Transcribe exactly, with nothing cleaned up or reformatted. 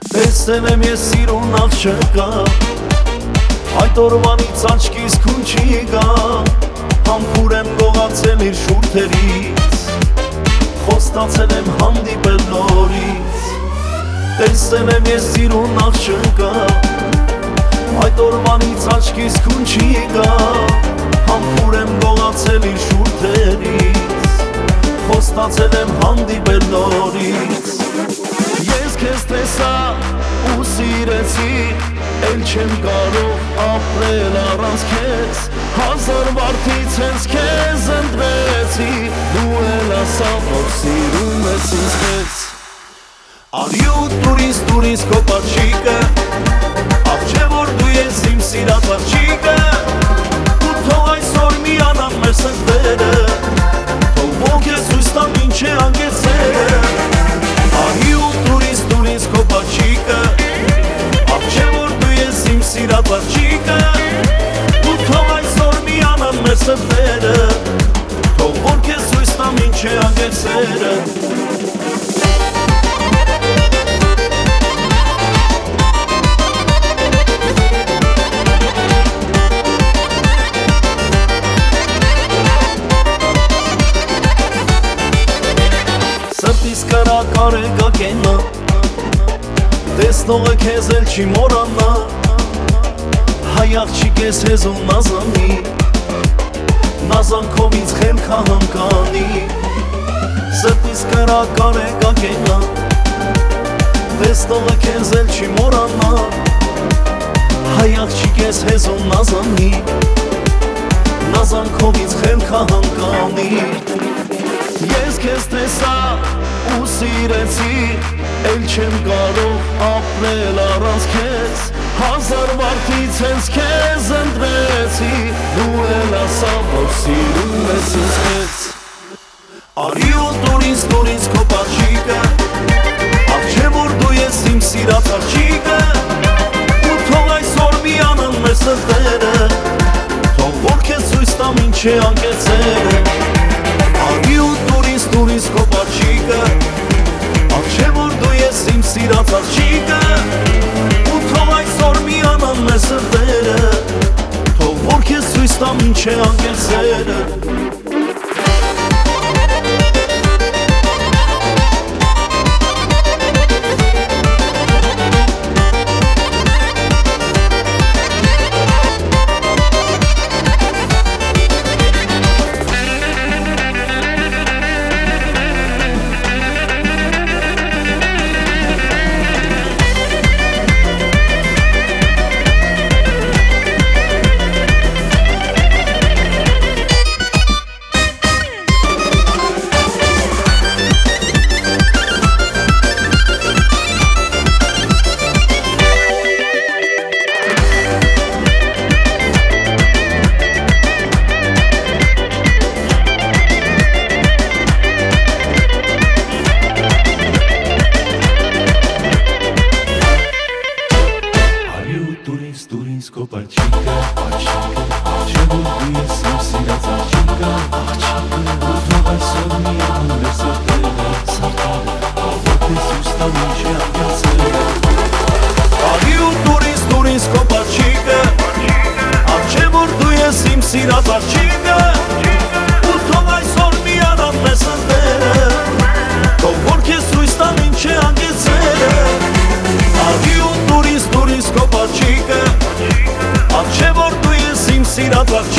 Տեսել եմ ես սիրուն աղջկա, այդ օրվանից աչքիս քուն չի գա, համբուր եմ գողացել իր շուրթերից, խոստացել եմ հանդիպել նորից։ Տեսել եմ ես սիրուն աղջկա, այդ օրվանից աչքիս քուն չի գա, համբուր եմ գողացել իր շուրթերից, խոստացել եմ հանդիպել նորից։ Ես քեզ տեսա ու սիրեցի, էլ չեմ կարող ապրել առանց քեզ, հազար վարդից հենց քեզ ընտրեցի, դու էլ ասա, որ սիրում ես ինձ քեզ։ Արյու տուր ինձ, տուր ինձ քո պատշիկը, ախ չէ որ դու ես իմ սիրած աղջիկը, ու թող այսօր միանան մեր սրտերը, թող ոգես ցույց տամ ինչ է անգեցերը։ Արյու տուր ինձ, տուր ինձ քո պատշիկը, ախ չէ որ դու ես իմ սիրած աղջիկը, ու թող այսօր միանան մեր սրտերը, թող ոգես ցույց տամ ինչ է անգեցերը։ Սրտիս կրակար է գակենա, տեսնողը քեզ էլ չի մորանա, հայ աղջիկ ես հեզ ու նազանի, նազանքով ինձ խելքա հմկանի։ Սրտիս կրակար է գակենա, տեսնողը քեզ էլ չի մորանա, հայ աղջիկ ես հեզ ու նազանի, նազանքով ինձ խելքա հմկանի։ Ես քեզ տեսա ու սիրեցի, էլ չեմ կարող ապրել առանց քեզ, հազար վարդից հենց քեզ ընտրեցի, դու էլ ասա, որ սիրում ես ինձ քեզ։ Արյու տուր ինձ, տուր ինձ քո պատշիկը, ախ չէ որ դու ես իմ սիրած աղջիկը, ու թող այսօր միանան մեր սրտերը, թող որ քեզ ցույց տամ ինչ է անգեցերը։ Արյու տուր ինձ, տուր ինձ քո պատշիկը, ախ չէ որ դու ես իմ սիրած աղջիկը, ու թող այսօր միանան մեր սրտերը, թող որ քեզ ցույց տամ ինչ է անգեցերը։ Սիրած աղջիկը, ու թող այսօր միանան մեր սրտերը, թող որ քեզ ցույց տամ ինչ է անգեցերը։ Արյու տուր ինձ, տուր ինձ քո պատշիկը, ախ չէ որ դու ես իմ սիրած աղջիկը,